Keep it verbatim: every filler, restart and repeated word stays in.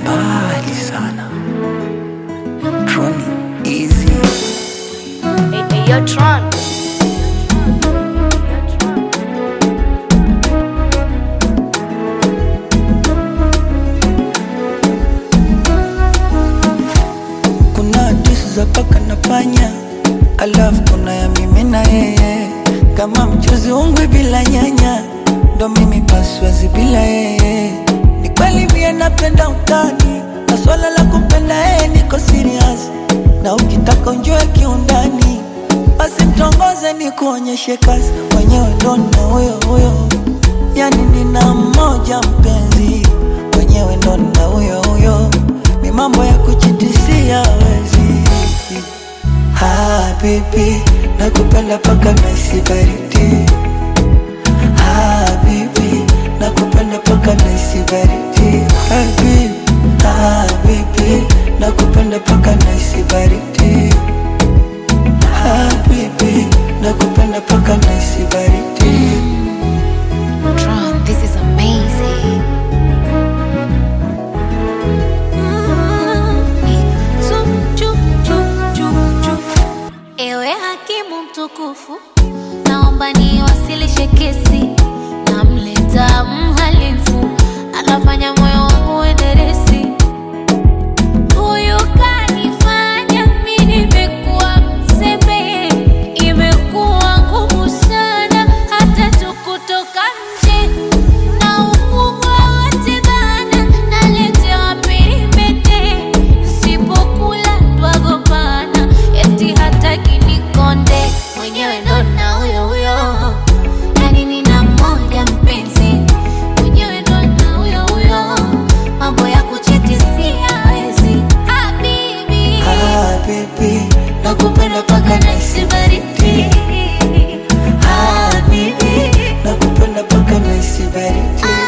mbali sana. Tron easy. Hey, hey, yo, Tron. Kuna disu za paka na panya, alafu kuna ya mimi na yeye. Kama mchuzi ungwe bila nyanya, ndo mimi paswazi bila yeye. Ni kweli mie napenda utani, na swala la kumpenda yeye niko serious. Na ukitaka unjue kiundani, basi mtongoze ni kuonyeshe kazi. Mwenyewe ndo na huyo huyo, yani nina mmoja mpenzi. Mwenyewe ndo na huyo huyo, ni mambo ya kuchitisia wezi. Habibi, nakupenda paka naisi baridi. Habibi, nakupenda paka naisi baridi. Habibi, habibi, nakupenda paka naisi baridi. Habibi, nakupenda paka naisi baridi. Tron, this is amazing. Ewe hakimu mtukufu, naomba niwasilishe kesi. Namleta mhalifu, anafanya moyo wangu uenderesi. Huyu kanifanya mimi nimekuwa mzembe. Imekuwa ngumu sana hata tu kutoka nje. Na ukubwa wote bana, naletewa peripete. Sipokula twagombana, eti hataki nikonde. Mwenyewe ndo na huyo huyo, yani nina mmoja mpenzi. Mwenyewe ndo na huyo huyo, mambo ya kuchitisia hawezi. Habibi, Habibi, nakupenda paka naisi baridi. Habibi, nakupenda paka naisi baridi.